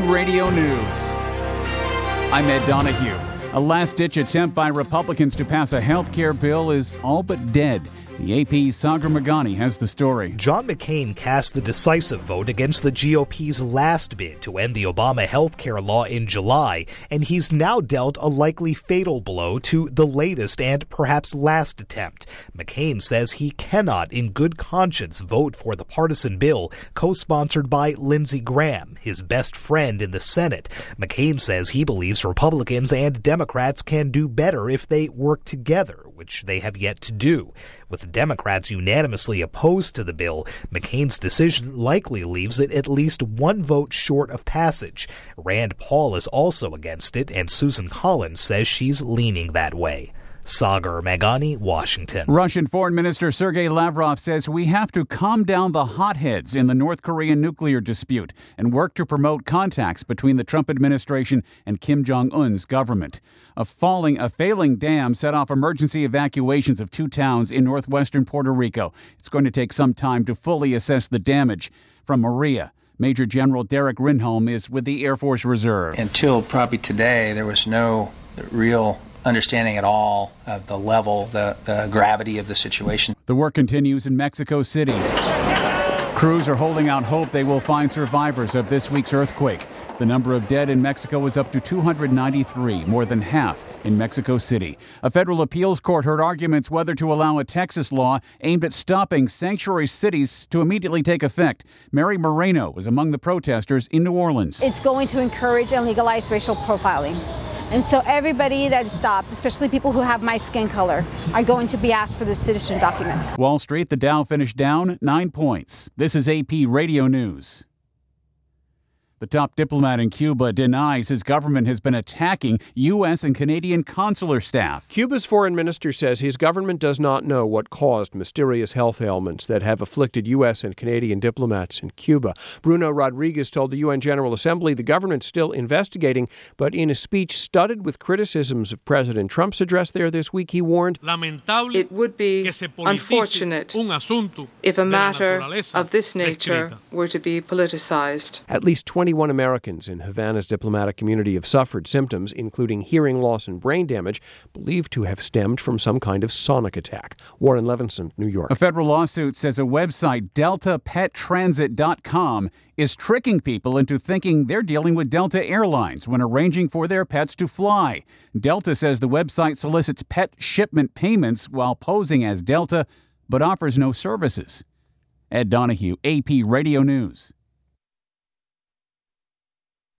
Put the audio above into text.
Radio News. I'm Ed Donahue. A last-ditch attempt by Republicans to pass a health care bill is all but dead. The AP's Sagar Meghani has the story. John McCain cast the decisive vote against the GOP's last bid to end the Obama health care law in July, and he's now dealt a likely fatal blow to the latest and perhaps last attempt. McCain says he cannot, in good conscience, vote for the partisan bill co-sponsored by Lindsey Graham, his best friend in the Senate. McCain says he believes Republicans and Democrats can do better if they work together, which they have yet to do. With Democrats unanimously opposed to the bill, McCain's decision likely leaves it at least one vote short of passage. Rand Paul is also against it, and Susan Collins says she's leaning that way. Sagar Meghani, Washington. Russian Foreign Minister Sergei Lavrov says we have to calm down the hotheads in the North Korean nuclear dispute and work to promote contacts between the Trump administration and Kim Jong-un's government. A failing dam set off emergency evacuations of two towns in northwestern Puerto Rico. It's going to take some time to fully assess the damage. From Maria, Major General Derek Rinholm is with the Air Force Reserve. Until probably today, there was no real understanding at all of the level, the gravity of the situation. The work continues in Mexico City. Crews are holding out hope they will find survivors of this week's earthquake. The number of dead in Mexico is up to 293, more than half in Mexico City. A federal appeals court heard arguments whether to allow a Texas law aimed at stopping sanctuary cities to immediately take effect. Mary Moreno was among the protesters in New Orleans. It's going to encourage and legalize racial profiling. And so everybody that is stopped, especially people who have my skin color, are going to be asked for the citizen documents. Wall Street, the Dow finished down 9 points. This is AP Radio News. The top diplomat in Cuba denies his government has been attacking U.S. and Canadian consular staff. Cuba's foreign minister says his government does not know what caused mysterious health ailments that have afflicted U.S. and Canadian diplomats in Cuba. Bruno Rodriguez told the UN General Assembly the government's still investigating, but in a speech studded with criticisms of President Trump's address there this week, he warned, "It would be unfortunate if a matter of this nature were to be politicized." At least 21 Americans in Havana's diplomatic community have suffered symptoms, including hearing loss and brain damage, believed to have stemmed from some kind of sonic attack. Warren Levinson, New York. A federal lawsuit says a website, DeltaPetTransit.com, is tricking people into thinking they're dealing with Delta Airlines when arranging for their pets to fly. Delta says the website solicits pet shipment payments while posing as Delta, but offers no services. Ed Donahue, AP Radio News.